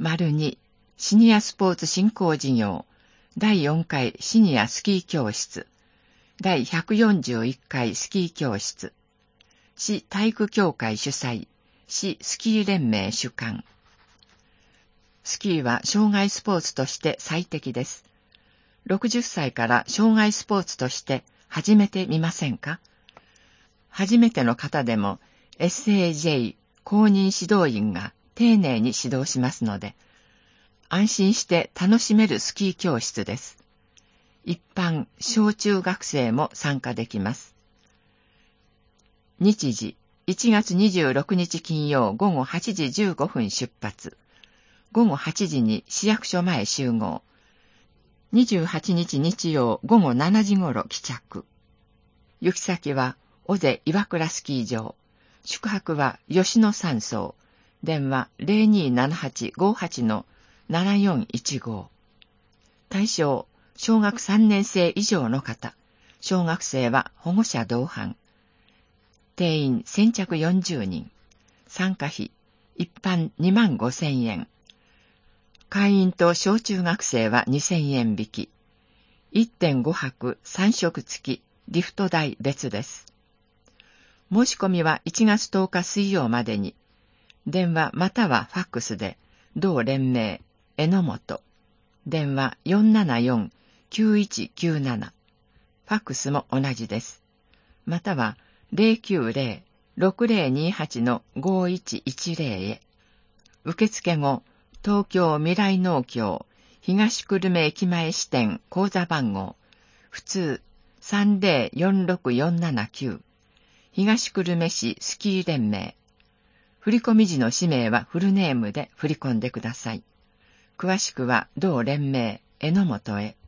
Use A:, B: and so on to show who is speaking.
A: -2シニアスポーツ振興事業第4回シニアスキー教室第141回スキー教室市体育協会主催市スキー連盟主管。スキーは障害スポーツとして最適です。60歳から障害スポーツとして始めてみませんか？初めての方でも SAJ 公認指導員が丁寧に指導しますので、安心して楽しめるスキー教室です。一般小中学生も参加できます。日時1月26日金曜午後8時15分出発。午後8時に市役所前集合。28日日曜午後7時頃帰着。行き先は尾瀬岩倉スキー場。宿泊は吉野山荘。電話 027858-7415。対象、小学3年生以上の方。小学生は保護者同伴。定員先着40人。参加費、一般25,000円。会員と小中学生は2000円引き。1.5 泊3食付き、リフト代別です。申し込みは1月10日水曜までに。電話またはファックスで、同連盟、榎本。電話474-9197。ファックスも同じです。または090-6028-5110へ。受付後、東京未来農協東久留米駅前支店口座番号普通3046-479東久留米市スキー連盟。振込時の氏名はフルネームで振り込んでください。詳しくは同連盟榎本へ。